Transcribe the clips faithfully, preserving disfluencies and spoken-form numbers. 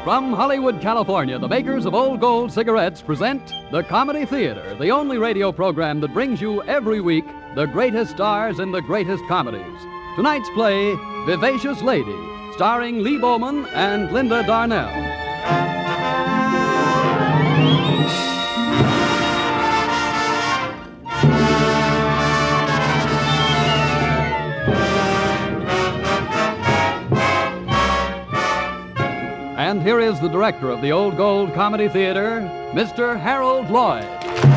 From Hollywood, California, the makers of Old Gold cigarettes present The Comedy Theater, the only radio program that brings you every week the greatest stars in the greatest comedies. Tonight's play, Vivacious Lady, starring Lee Bowman and Linda Darnell. And here is the director of the Old Gold Comedy Theater, Mister Harold Lloyd.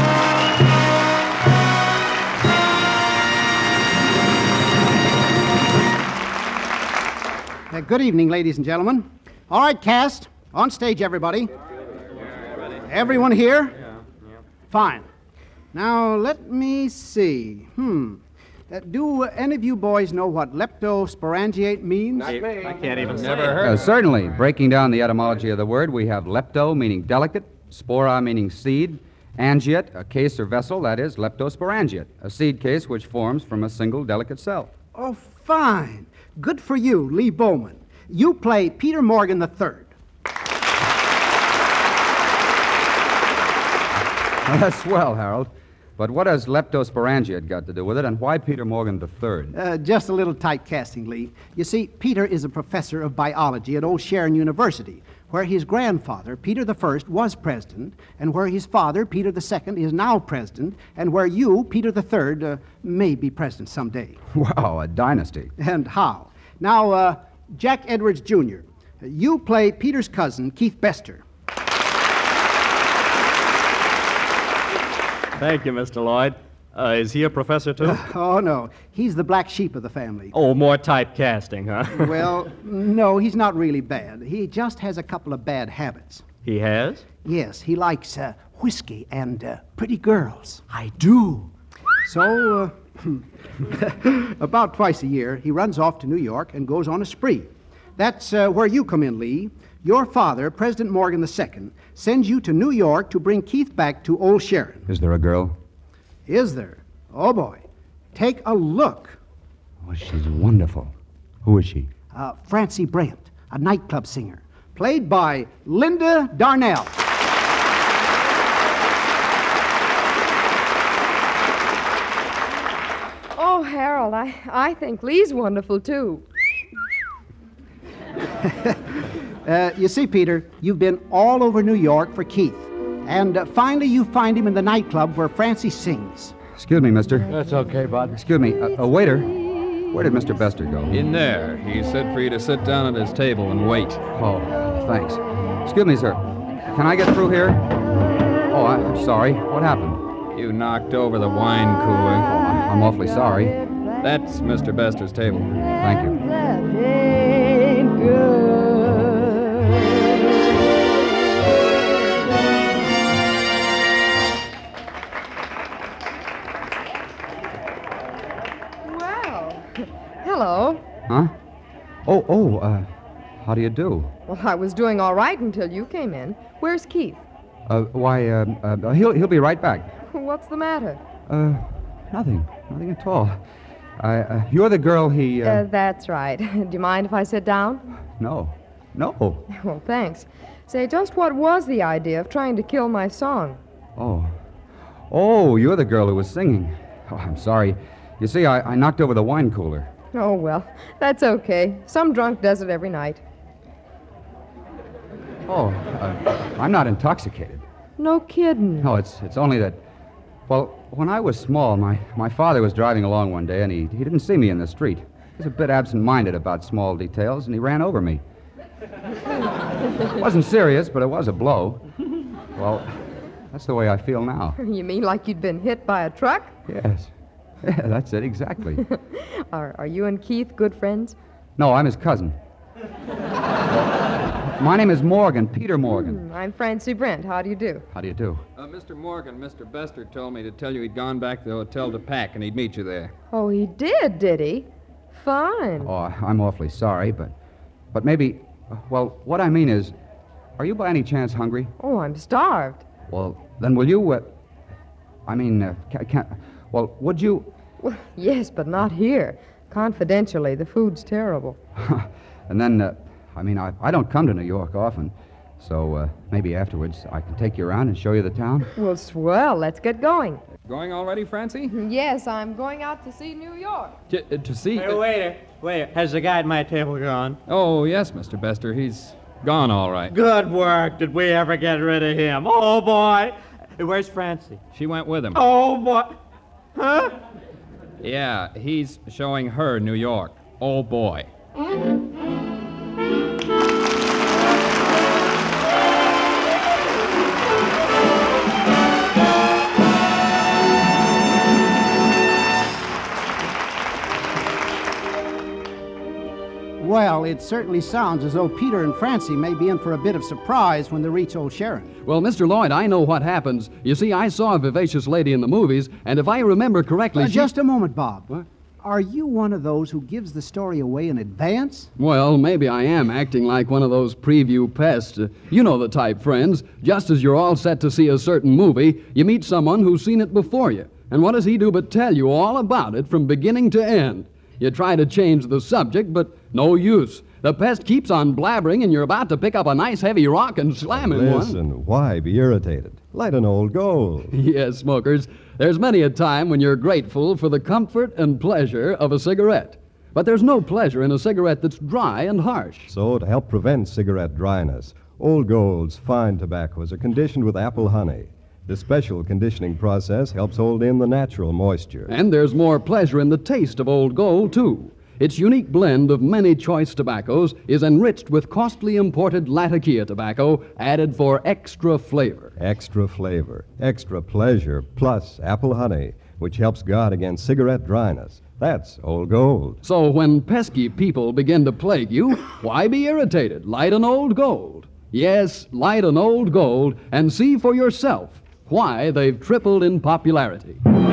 Uh, good evening, ladies and gentlemen. All right, cast. On stage, everybody. Everyone here? Fine. Now, let me see. Hmm. Uh, do uh, any of you boys know what leptosporangiate means? Not me. I can't even Never heard. Uh, certainly. Breaking down the etymology of the word, we have lepto, meaning delicate, spora, meaning seed, angiate, a case or vessel, that is, leptosporangiate, a seed case which forms from a single delicate cell. Oh, fine. Good for you, Lee Bowman. You play Peter Morgan the third. Well, that's swell, Harold. But what has leptosporangiate got to do with it, and why Peter Morgan the third? Uh, just a little typecasting, Lee. You see, Peter is a professor of biology at Old Sharon University, where his grandfather, Peter the First, was president, and where his father, Peter the Second, is now president, and where you, Peter the Third, uh, may be president someday. Wow, a dynasty. And how? Now, uh, Jack Edwards, Junior, you play Peter's cousin, Keith Bester. Thank you, Mister Lloyd. Uh, is he a professor, too? Uh, oh, no. He's the black sheep of the family. Oh, more typecasting, huh? Well, no, he's not really bad. He just has a couple of bad habits. He has? Yes, he likes uh, whiskey and uh, pretty girls. I do. So, uh, about twice a year, he runs off to New York and goes on a spree. That's uh, where you come in, Lee. Your father, President Morgan the Second, sends you to New York to bring Keith back to Old Sharon. Is there a girl? Is there? Oh, boy. Take a look. Oh, she's wonderful. Who is she? Uh, Francie Brant, a nightclub singer, played by Linda Darnell. Oh, Harold, I, I think Lee's wonderful, too. uh, you see, Peter, you've been all over New York for Keith. And uh, finally you find him in the nightclub where Francie sings. Excuse me, mister. That's okay, bud. Excuse me. A, a waiter. Where did Mister Bester go? In there. He said for you to sit down at his table and wait. Oh, thanks. Excuse me, sir. Can I get through here? Oh, I, I'm sorry. What happened? You knocked over the wine cooler. Oh, I'm awfully sorry. That's Mister Bester's table. Thank you. Well, hello. Huh? Oh, oh, uh, how do you do? Well, I was doing all right until you came in. Where's Keith? Uh, why, uh, uh, he'll, he'll be right back. What's the matter? Uh, nothing. Nothing at all. I, uh, you're the girl he, uh... Uh, that's right. Do you mind if I sit down? No. No. Well, thanks. Say, just what was the idea of trying to kill my song? Oh. Oh, you're the girl who was singing. Oh, I'm sorry. You see, I, I knocked over the wine cooler. Oh, well, that's okay. Some drunk does it every night. Oh, uh, I'm not intoxicated. No kidding. No, it's it's only that... Well, when I was small, my, my father was driving along one day, and he, he didn't see me in the street. He was a bit absent-minded about small details, and he ran over me. It wasn't serious, but it was a blow. Well, that's the way I feel now. You mean like you'd been hit by a truck? Yes. Yeah, that's it, exactly. Are, are you and Keith good friends? No, I'm his cousin. My name is Morgan, Peter Morgan. Hmm, I'm Francie Brent. How do you do? How do you do? Uh, Mister Morgan, Mister Bester told me to tell you he'd gone back to the hotel to pack, and he'd meet you there. Oh, he did, did he? Fine. Oh, I'm awfully sorry, but... But maybe... Well, what I mean is, are you by any chance hungry? Oh, I'm starved. Well, then will you... Uh, I mean, uh, can, can, well, would you... Well, yes, but not here. Confidentially, the food's terrible. And then, uh, I mean, I, I don't come to New York often. So uh, maybe afterwards I can take you around and show you the town. Well, swell. Let's get going. Going already, Francie? Yes, I'm going out to see New York. To, uh, to see... Hey, waiter, waiter, has the guy at my table gone? Oh, yes, Mister Bester. He's gone all right. Good work. Did we ever get rid of him? Oh, boy. Hey, where's Francie? She went with him. Oh, boy. Huh? Yeah, he's showing her New York. Oh, boy. Well, it certainly sounds as though Peter and Francie may be in for a bit of surprise when they reach Old Sharon. Well, Mister Lloyd, I know what happens. You see, I saw a vivacious lady in the movies, and if I remember correctly, Uh, she... just a moment, Bob. What? Are you one of those who gives the story away in advance? Well, maybe I am acting like one of those preview pests. Uh, you know the type, friends. Just as you're all set to see a certain movie, you meet someone who's seen it before you. And what does he do but tell you all about it from beginning to end? You try to change the subject, but no use. The pest keeps on blabbering, and you're about to pick up a nice heavy rock and slam it one. Listen, why be irritated? Light an old gold. Yes, smokers, there's many a time when you're grateful for the comfort and pleasure of a cigarette. But there's no pleasure in a cigarette that's dry and harsh. So, to help prevent cigarette dryness, Old Gold's fine tobaccos are conditioned with apple honey. This special conditioning process helps hold in the natural moisture. And there's more pleasure in the taste of Old Gold, too. Its unique blend of many choice tobaccos is enriched with costly imported Latakia tobacco added for extra flavor. Extra flavor, extra pleasure, plus apple honey, which helps guard against cigarette dryness. That's Old Gold. So when pesky people begin to plague you, why be irritated? Light an Old Gold. Yes, light an Old Gold and see for yourself why they've tripled in popularity.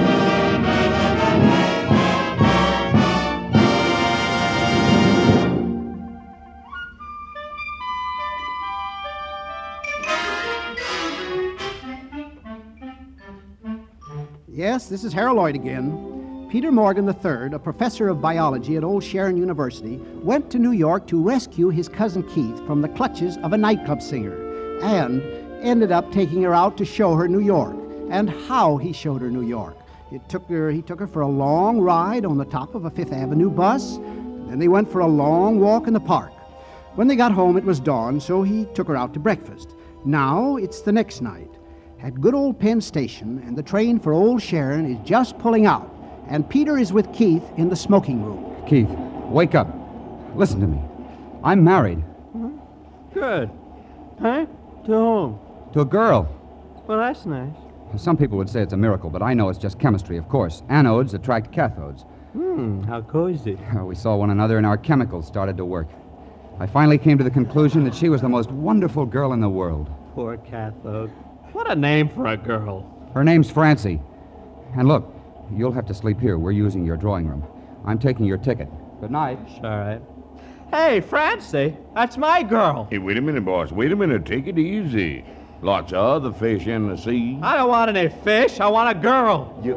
Yes, this is Harold Lloyd again. Peter Morgan the third, a professor of biology at Old Sharon University, went to New York to rescue his cousin Keith from the clutches of a nightclub singer and ended up taking her out to show her New York. And how he showed her New York. It took her, he took her for a long ride on the top of a Fifth Avenue bus. Then they went for a long walk in the park. When they got home, it was dawn, so he took her out to breakfast. Now it's the next night at good old Penn Station, and the train for Old Sharon is just pulling out, and Peter is with Keith in the smoking room. Keith, wake up. Listen to me. I'm married. Good. Huh? To whom? To a girl. Well, that's nice. Some people would say it's a miracle, but I know it's just chemistry, of course. Anodes attract cathodes. Hmm, how cozy. We saw one another and our chemicals started to work. I finally came to the conclusion that she was the most wonderful girl in the world. Poor cathode. What a name for a girl. Her name's Francie. And look, you'll have to sleep here. We're using your drawing room. I'm taking your ticket. Good night. All right. Hey, Francie, that's my girl. Hey, wait a minute, boss. Wait a minute. Take it easy. Lots of other fish in the sea. I don't want any fish. I want a girl. You...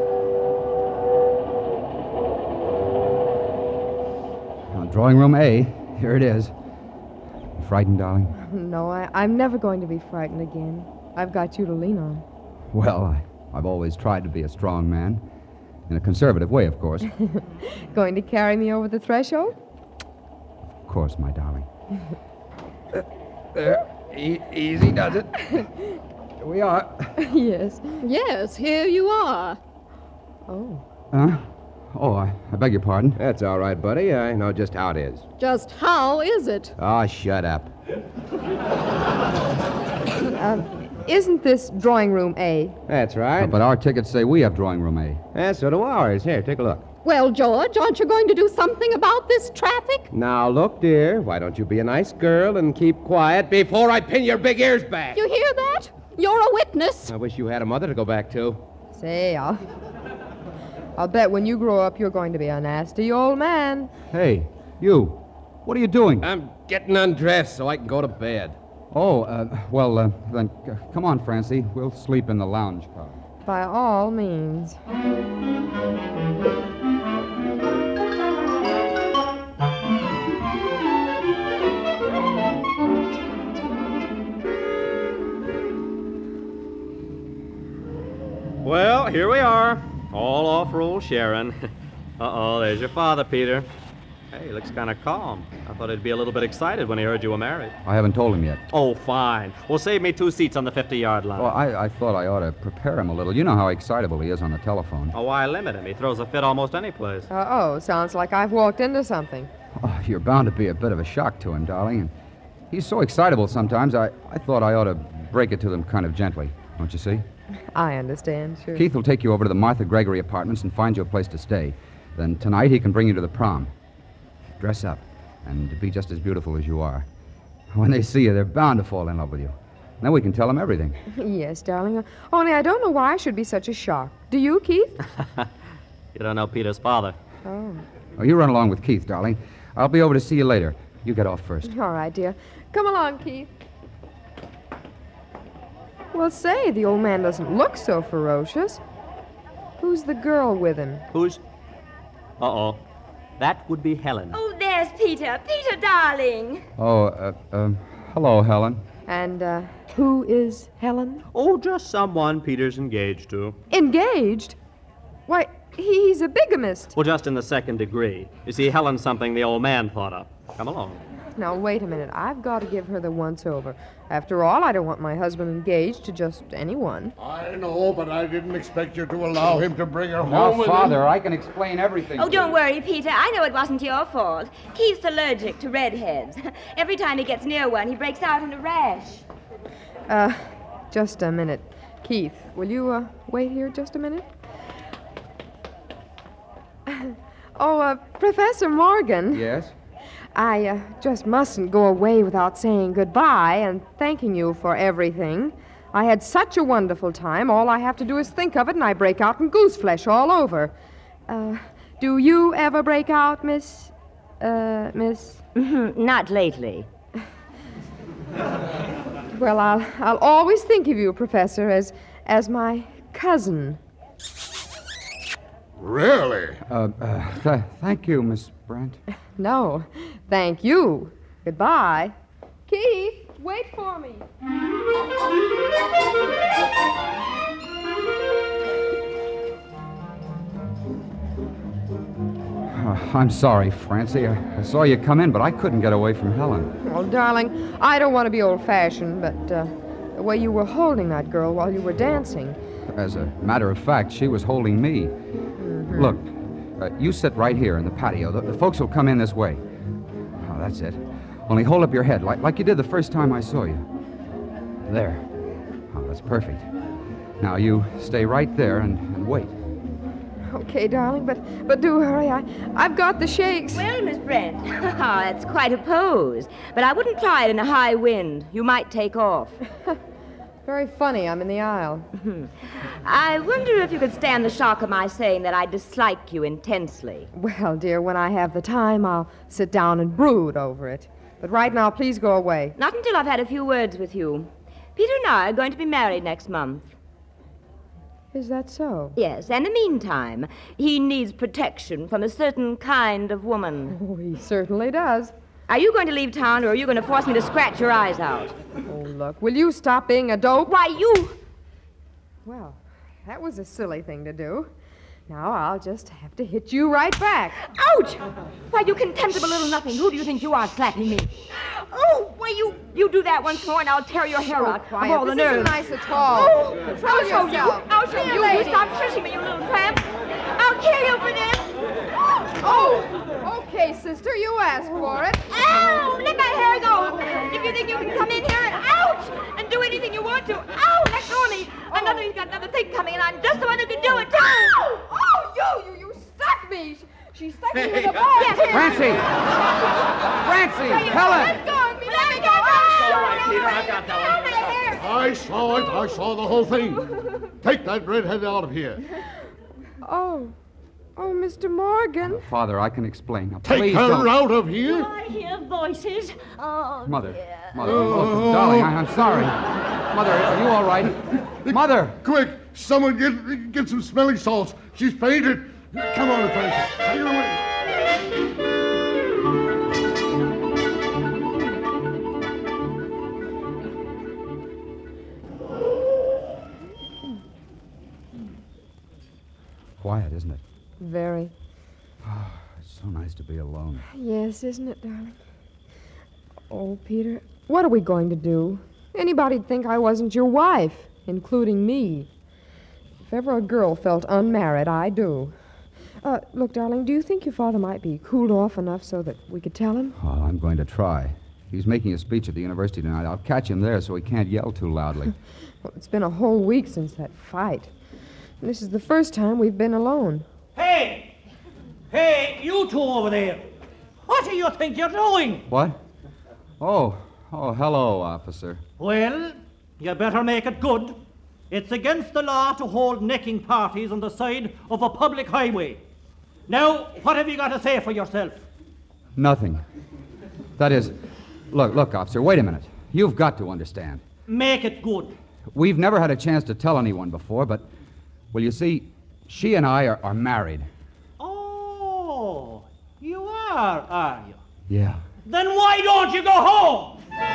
Now, drawing room A. Here it is. You frightened, darling? No, I, I'm never going to be frightened again. I've got you to lean on. Well, I, I've always tried to be a strong man. In a conservative way, of course. Going to carry me over the threshold? Of course, my darling. There. E- easy does it. Here we are. Yes. Yes, here you are. Oh. Huh? Oh, I, I beg your pardon. That's all right, buddy. I know just how it is. Just how is it? Oh, shut up. Uh, isn't this drawing room A? That's right. But our tickets say we have drawing room A. Yeah, so do ours. Here, take a look. Well, George, aren't you going to do something about this traffic? Now, look, dear, why don't you be a nice girl and keep quiet before I pin your big ears back? You hear that? You're a witness. I wish you had a mother to go back to. Say, I'll... I'll bet when you grow up you're going to be a nasty old man. Hey, you. What are you doing? I'm getting undressed so I can go to bed. Oh, uh, well, uh, then uh, come on, Francie. We'll sleep in the lounge car. By all means. Well, here we are. All off roll Sharon. Uh-oh, there's your father, Peter. Hey, he looks kind of calm. I thought he'd be a little bit excited when he heard you were married. I haven't told him yet. Oh, fine. Well, save me two seats on the fifty-yard line. Well, I, I thought I ought to prepare him a little. You know how excitable he is on the telephone. Oh, why limit him? He throws a fit almost any place. Uh-oh, sounds like I've walked into something. Oh, you're bound to be a bit of a shock to him, darling. And he's so excitable sometimes, I, I thought I ought to break it to them kind of gently. Don't you see? I understand, sure. Keith will take you over to the Martha Gregory apartments and find you a place to stay. Then tonight he can bring you to the prom. Dress up and be just as beautiful as you are. When they see you, they're bound to fall in love with you. Then we can tell them everything. Yes, darling. Only I don't know why I should be such a shock. Do you, Keith? You don't know Peter's father. Oh. Oh, you run along with Keith, darling. I'll be over to see you later. You get off first. All right, dear. Come along, Keith. Well, say, the old man doesn't look so ferocious. Who's the girl with him? Who's? Uh-oh. That would be Helen. Oh, there's Peter. Peter, darling. Oh, uh, um, hello, Helen. And, uh, who is Helen? Oh, just someone Peter's engaged to. Engaged? Why, he's a bigamist. Well, just in the second degree. You see, Helen's something the old man thought up. Come along. Now, wait a minute. I've got to give her the once-over. After all, I don't want my husband engaged to just anyone. I know, but I didn't expect you to allow him to bring her Now, home with Father, him. I can explain everything. Oh, don't worry, Peter. I know it wasn't your fault. Keith's allergic to redheads. Every time he gets near one, he breaks out in a rash. Uh, just a minute. Keith, will you, uh, wait here just a minute? Oh, uh, Professor Morgan. Yes? I uh, just mustn't go away without saying goodbye and thanking you for everything. I had such a wonderful time. All I have to do is think of it, and I break out in goose flesh all over. Uh, do you ever break out, Miss... Uh, Miss... Not lately. Well, I'll, I'll always think of you, Professor, as, as my cousin. Really? Uh, uh th- thank you, Miss Brent. No, thank you. Goodbye. Keith, wait for me. Uh, I'm sorry, Francie. I, I saw you come in, but I couldn't get away from Helen. Oh, darling, I don't want to be old-fashioned, but uh, the way you were holding that girl while you were dancing. As a matter of fact, she was holding me. Mm-hmm. Look, uh, you sit right here in the patio. The, the folks will come in this way. Oh, that's it. Only hold up your head, like, like you did the first time I saw you. There. Oh, that's perfect. Now, you stay right there and, and wait. Okay, darling, but but do hurry. I, I've got the shakes. Well, Miss Brent, that's quite a pose. But I wouldn't try it in a high wind. You might take off. Very funny. I'm in the aisle. I wonder if you could stand the shock of my saying that I dislike you intensely. Well, dear, when I have the time, I'll sit down and brood over it. But right now, please go away. Not until I've had a few words with you. Peter and I are going to be married next month. Is that so? Yes, and in the meantime, he needs protection from a certain kind of woman. Oh, he certainly does. Are you going to leave town, or are you going to force me to scratch your eyes out? Oh, look, will you stop being a dope? Why, you... Well, that was a silly thing to do. Now I'll just have to hit you right back. Ouch! Why, you contemptible little nothing. Who do you think you are, slapping me? Oh, why, you you do that once more, and I'll tear your hair Oh, out. quiet. Of all the This nerve. isn't nice at all. Oh, Control I'll show yourself. you. I'll show Be a you. lady. You stop shushing me, you little tramp. I'll kill you for this. Oh, okay, sister, you asked for it. Ow! Let my hair go. If you think you can come in here and ouch and do anything you want to, ow! Let go of me. Another, he's got another thing coming, and I'm just the one who can do it too. Oh, you, you, you stuck me. She, she stuck me with a ball. Yes. Francie! Francie! Helen! Let go of me. Let me go. All right, Peter, I've got that one. I saw it. I saw the whole thing. Take that redhead out of here. Oh. Oh, Mister Morgan. Father, I can explain. Now, Take please her don't. out of here. I hear voices. Oh, Mother, dear. Mother, look, darling, I, I'm sorry. Mother, are you all right? Mother! Quick, someone get get some smelling salts. She's fainted. Come on, Francis. Take her away. quiet, isn't it? Very. It's so nice to be alone. Yes, isn't it, darling? Oh, Peter, what are we going to do? Anybody'd think I wasn't your wife, including me. If ever a girl felt unmarried, I do. Uh, look, darling, do you think your father might be cooled off enough so that we could tell him? Oh, I'm going to try. He's making a speech at the university tonight. I'll catch him there so he can't yell too loudly. Well, it's been a whole week since that fight. And this is the first time we've been alone. Hey! Hey, you two over there! What do you think you're doing? What? Oh, oh, hello, officer. Well, you better make it good. It's against the law to hold necking parties on the side of a public highway. Now, what have you got to say for yourself? Nothing. That is, look, look, officer, wait a minute. You've got to understand. Make it good. We've never had a chance to tell anyone before, but, well, you see, she and I are, are married. Oh, you are, are you? Yeah. Then why don't you go home?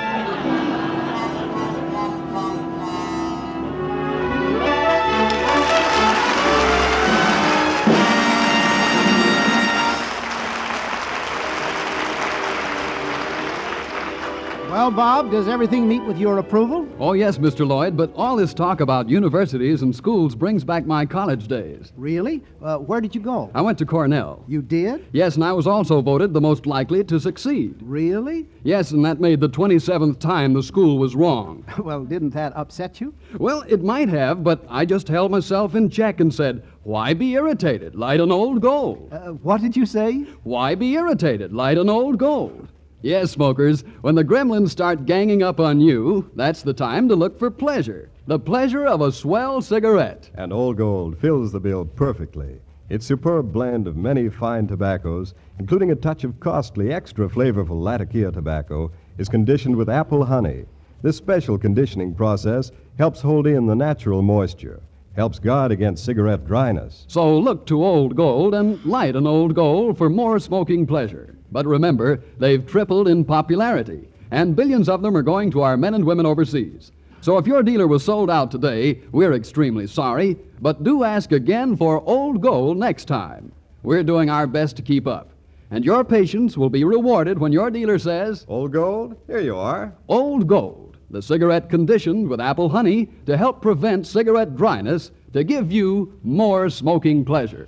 Well, Bob, does everything meet with your approval? Oh, yes, Mister Lloyd, but all this talk about universities and schools brings back my college days. Really? Uh, where did you go? I went to Cornell. You did? Yes, and I was also voted the most likely to succeed. Really? Yes, and that made the twenty-seventh time the school was wrong. Well, didn't that upset you? Well, it might have, but I just held myself in check and said, why be irritated? Light an old gold. Uh, what did you say? Why be irritated? Light an old gold. Yes, smokers, when the gremlins start ganging up on you, that's the time to look for pleasure. The pleasure of a swell cigarette. And Old Gold fills the bill perfectly. Its superb blend of many fine tobaccos, including a touch of costly, extra flavorful Latakia tobacco, is conditioned with apple honey. This special conditioning process helps hold in the natural moisture, helps guard against cigarette dryness. So look to Old Gold and light an Old Gold for more smoking pleasure. But remember, they've tripled in popularity, and billions of them are going to our men and women overseas. So if your dealer was sold out today, we're extremely sorry, but do ask again for Old Gold next time. We're doing our best to keep up. And your patience will be rewarded when your dealer says, Old Gold, here you are. Old Gold, the cigarette conditioned with apple honey to help prevent cigarette dryness, to give you more smoking pleasure.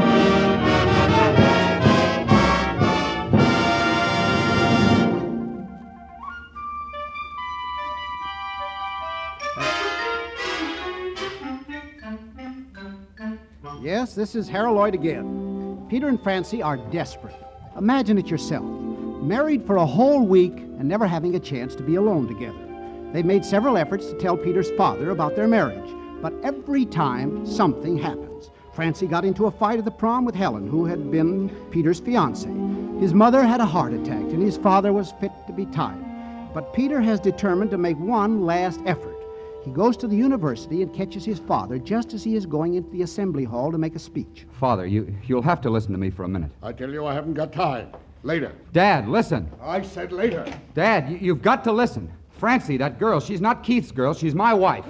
Yes, this is Harold Lloyd again. Peter and Francie are desperate. Imagine it yourself. Married for a whole week and never having a chance to be alone together. They've made several efforts to tell Peter's father about their marriage, but every time something happens. Francie got into a fight at the prom with Helen, who had been Peter's fiancée. His mother had a heart attack, and his father was fit to be tied. But Peter has determined to make one last effort. He goes to the university and catches his father just as he is going into the assembly hall to make a speech. Father, you, you'll have to listen to me for a minute. I tell you, I haven't got time. Later. Dad, listen. I said later. Dad, you, you've got to listen. Francie, that girl, she's not Keith's girl. She's my wife.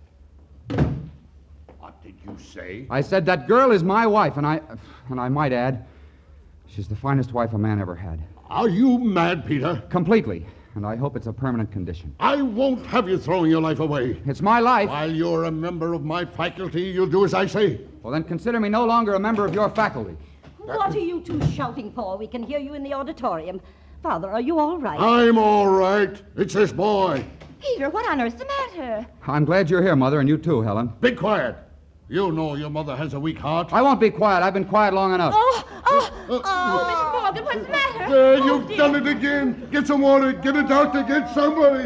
What did you say? I said that girl is my wife, and I, and I might add, she's the finest wife a man ever had. Are you mad, Peter? Completely. And I hope it's a permanent condition. I won't have you throwing your life away. It's my life. While you're a member of my faculty, you'll do as I say. Well, then consider me no longer a member of your faculty. What are you two shouting for? We can hear you in the auditorium. Father, are you all right? I'm all right. It's this boy. Peter, what on earth's the matter? I'm glad you're here, Mother, and you too, Helen. Be quiet. You know your mother has a weak heart. I won't be quiet. I've been quiet long enough. Oh, oh, oh, oh, Mister Morgan, what's the matter? There, oh, you've dear. done it again. Get some water. Get a doctor. Get somebody.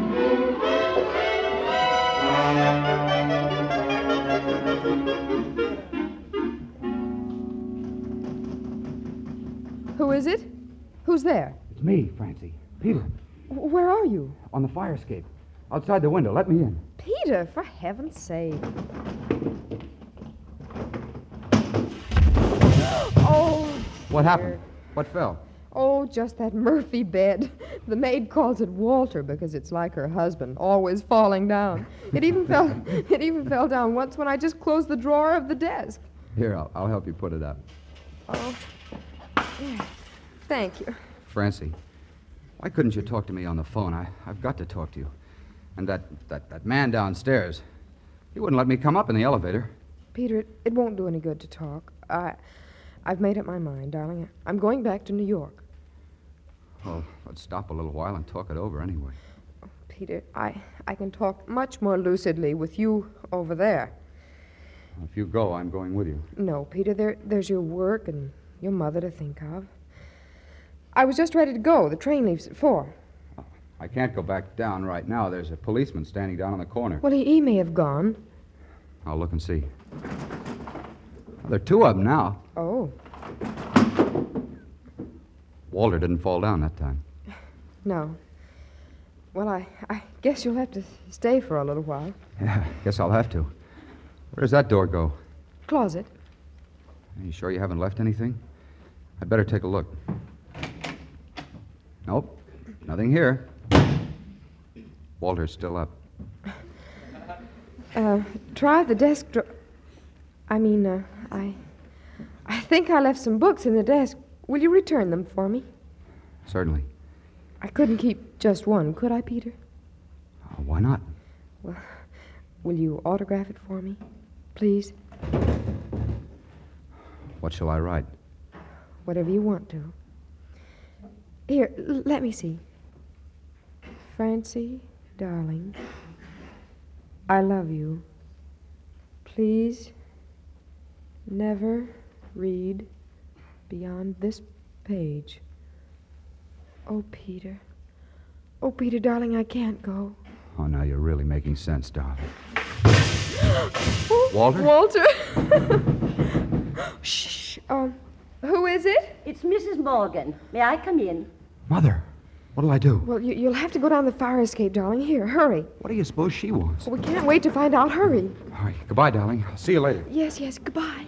Who is it? Who's there? It's me, Francie. Peter. W- Where are you? On the fire escape. Outside the window. Let me in. Peter, for heaven's sake. Oh, What dear. happened? What fell? Oh, just that Murphy bed. The maid calls it Walter because it's like her husband, always falling down. It even fell it even fell down once when I just closed the drawer of the desk. Here, I'll, I'll help you put it up. Oh. Yeah. Thank you. Francie, why couldn't you talk to me on the phone? I, I've got to talk to you. And that, that, that man downstairs, he wouldn't let me come up in the elevator. Peter, it, it won't do any good to talk. I, I've made up my mind, darling. I'm going back to New York. Well, let's stop a little while and talk it over anyway. Oh, Peter, I, I can talk much more lucidly with you over there. If you go, I'm going with you. No, Peter, there, there's your work and your mother to think of. I was just ready to go. The train leaves at four. Oh, I can't go back down right now. There's a policeman standing down on the corner. Well, he, he may have gone. I'll look and see. Well, there are two of them now. Oh. Walter didn't fall down that time. No. Well, I, I guess you'll have to stay for a little while. Yeah, guess I'll have to. Where does that door go? Closet. Are you sure you haven't left anything? I'd better take a look. Nope, nothing here. Walter's still up. Uh, try the desk drawer. I mean, uh, I... I think I left some books in the desk. Will you return them for me? Certainly. I couldn't keep just one, could I, Peter? Uh, why not? Well, will you autograph it for me, please? What shall I write? Whatever you want to. Here, l- let me see. Francie, darling, I love you. Please never read beyond this page. Oh, Peter. Oh, Peter, darling, I can't go. Oh, now you're really making sense, darling. Walter? Walter? Shh. Um, who is it? It's Missus Morgan. May I come in? Mother, what'll I do? Well, you, you'll have to go down the fire escape, darling. Here, hurry. What do you suppose she wants? Well, we can't wait to find out. Hurry. All right, goodbye, darling. I'll see you later. Yes, yes, goodbye.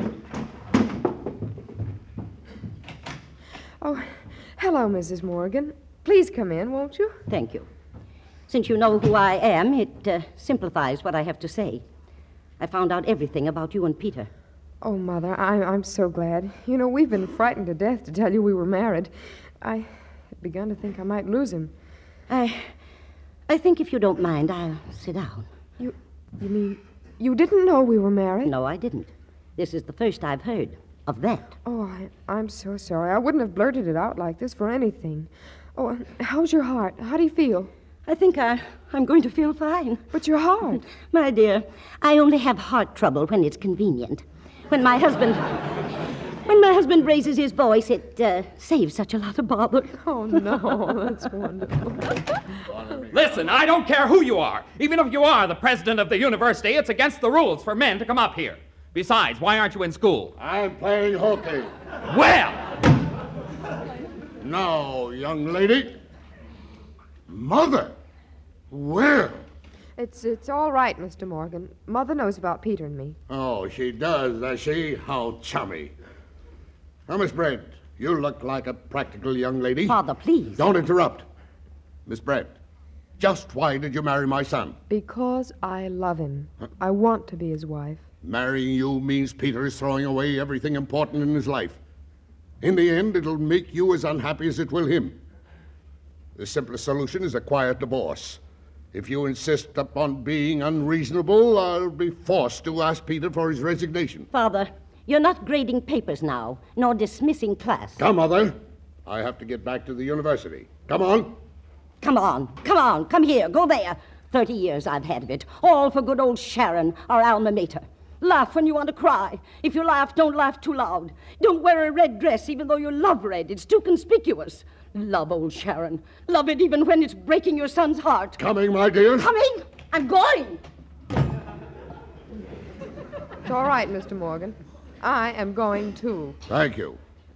Oh, hello, Missus Morgan. Please come in, won't you? Thank you. Since you know who I am, it uh, simplifies what I have to say. I found out everything about you and Peter. Oh, Mother, I, I'm so glad. You know, we've been frightened to death to tell you we were married. I had begun to think I might lose him. I... I think if you don't mind, I'll sit down. You... you mean... you didn't know we were married? No, I didn't. This is the first I've heard of that. Oh, I, I'm so sorry. I wouldn't have blurted it out like this for anything. Oh, how's your heart? How do you feel? I think I, I'm going to feel fine. But your heart? My dear, I only have heart trouble when it's convenient. When my husband... When my husband raises his voice, it uh, saves such a lot of bother. Oh, no, that's wonderful. Listen, I don't care who you are. Even if you are the president of the university, it's against the rules for men to come up here. Besides, why aren't you in school? I'm playing hockey. Well! Now, young lady. Mother! Well. It's it's all right, Mister Morgan. Mother knows about Peter and me. Oh, she does, does she? How chummy. Now, Miss Brent, you look like a practical young lady. Father, please. Don't interrupt. Miss Brent, just why did you marry my son? Because I love him. Huh? I want to be his wife. Marrying you means Peter is throwing away everything important in his life. In the end, it'll make you as unhappy as it will him. The simplest solution is a quiet divorce. If you insist upon being unreasonable, I'll be forced to ask Peter for his resignation. Father, you're not grading papers now, nor dismissing class. Come, Mother. I have to get back to the university. Come on. Come on, come on, come here, go there. Thirty years I've had of it, all for good old Sharon, our alma mater. Laugh when you want to cry. If you laugh, don't laugh too loud. Don't wear a red dress even though you love red. It's too conspicuous. Love old Sharon. Love it even when it's breaking your son's heart. Coming, my dear. Coming? I'm going. It's all right, Mister Morgan. I am going too. Thank you.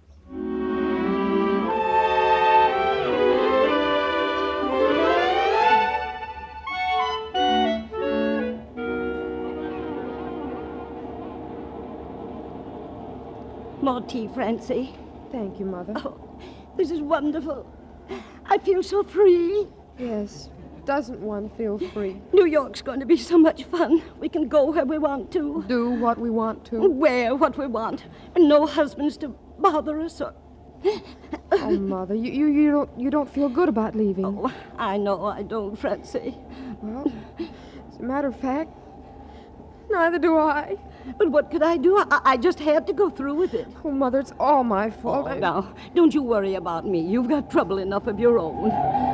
More tea, Francie. Thank you, Mother. Oh, this is wonderful. I feel so free. Yes, doesn't one feel free? New York's going to be so much fun. We can go where we want to. Do what we want to. Wear what we want. And no husbands to bother us or... Oh, Mother, you, you, you, don't, you don't feel good about leaving. Oh, I know I don't, Francie. Well, as a matter of fact, neither do I. But what could I do? I, I just had to go through with it. Oh, Mother, it's all my fault. Oh, I... now, don't you worry about me. You've got trouble enough of your own.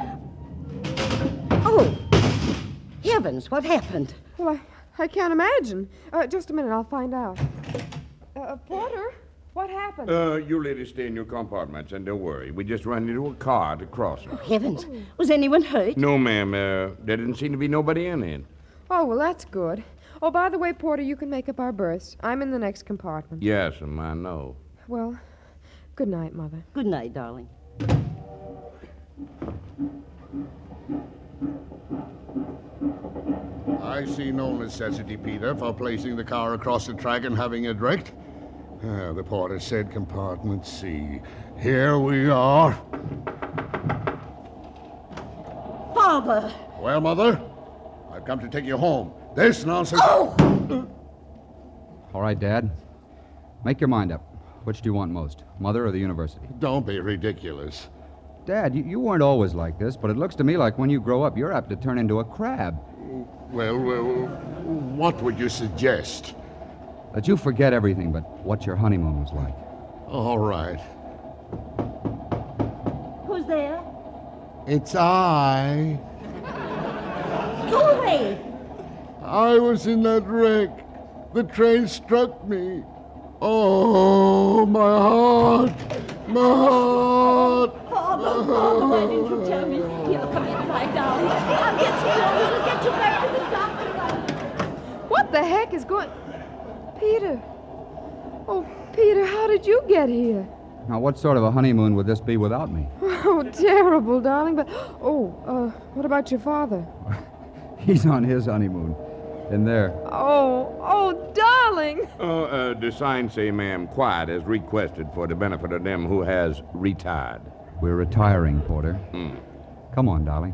Oh, heavens, what happened? Well, I, I can't imagine. Uh, just a minute, I'll find out. Uh, Porter, what happened? Uh, you ladies stay in your compartments and don't worry. We just ran into a car at the crossing. Oh, heavens, was anyone hurt? No, ma'am. Uh, there didn't seem to be nobody in it. Oh, well, that's good. Oh, by the way, Porter, you can make up our berths. I'm in the next compartment. Yes, ma'am, I know. Well, good night, Mother. Good night, darling. I see no necessity, Peter, for placing the car across the track and having it wrecked. Ah, the porter said compartment C. Here we are. Father! Well, Mother, I've come to take you home. This nonsense... Oh! All right, Dad. Make your mind up. Which do you want most, Mother or the university? Don't be ridiculous. Dad, you, you weren't always like this, but it looks to me like when you grow up, you're apt to turn into a crab. Well, well, what would you suggest? That you forget everything but what your honeymoon was like. All right. Who's there? It's I. Go away! I was in that wreck. The train struck me. Oh, my heart! My heart! Father, Father, why didn't you tell me? Here, come in, lie down. I'll get you home. We'll get you back to the doctor. What the heck is going... Peter. Oh, Peter, how did you get here? Now, what sort of a honeymoon would this be without me? Oh, terrible, darling. But, oh, uh, what about your father? He's on his honeymoon. In there. Oh, oh, darling. Oh, uh, the sign say, ma'am, quiet as requested for the benefit of them who has retired. We're retiring, Porter. Mm. Come on, darling.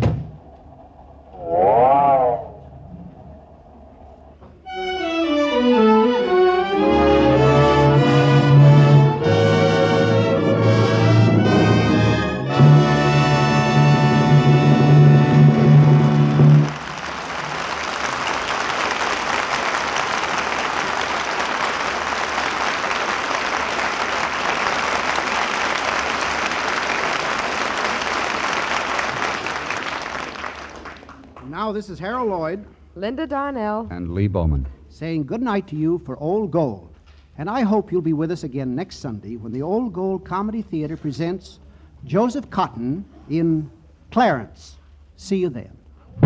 Now, this is Harold Lloyd. Linda Darnell. And Lee Bowman. Saying good night to you for Old Gold. And I hope you'll be with us again next Sunday when the Old Gold Comedy Theater presents Joseph Cotton in Clarence. See you then.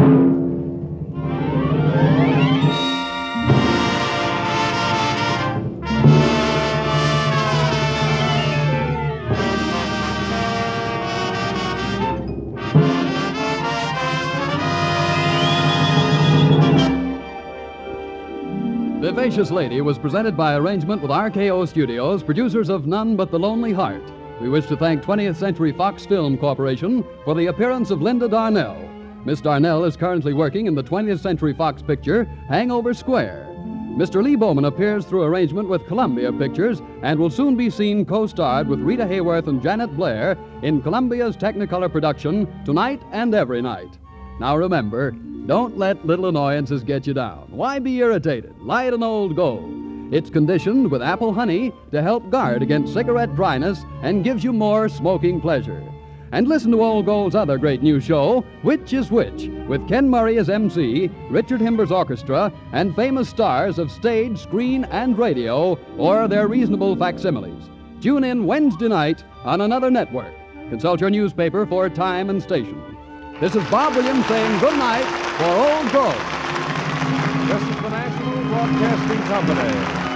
Vivacious Lady was presented by arrangement with R K O Studios, producers of None But the Lonely Heart. We wish to thank twentieth Century Fox Film Corporation for the appearance of Linda Darnell. Miss Darnell is currently working in the twentieth Century Fox picture Hangover Square. Mister Lee Bowman appears through arrangement with Columbia Pictures and will soon be seen co-starred with Rita Hayworth and Janet Blair in Columbia's Technicolor production Tonight and Every Night. Now remember, don't let little annoyances get you down. Why be irritated? Light an Old Gold. It's conditioned with apple honey to help guard against cigarette dryness and gives you more smoking pleasure. And listen to Old Gold's other great new show, Which is Which, with Ken Murray as M C, Richard Himber's orchestra, and famous stars of stage, screen, and radio, or their reasonable facsimiles. Tune in Wednesday night on another network. Consult your newspaper for time and station. This is Bob Williams saying good night for Old Gold. This is the National Broadcasting Company.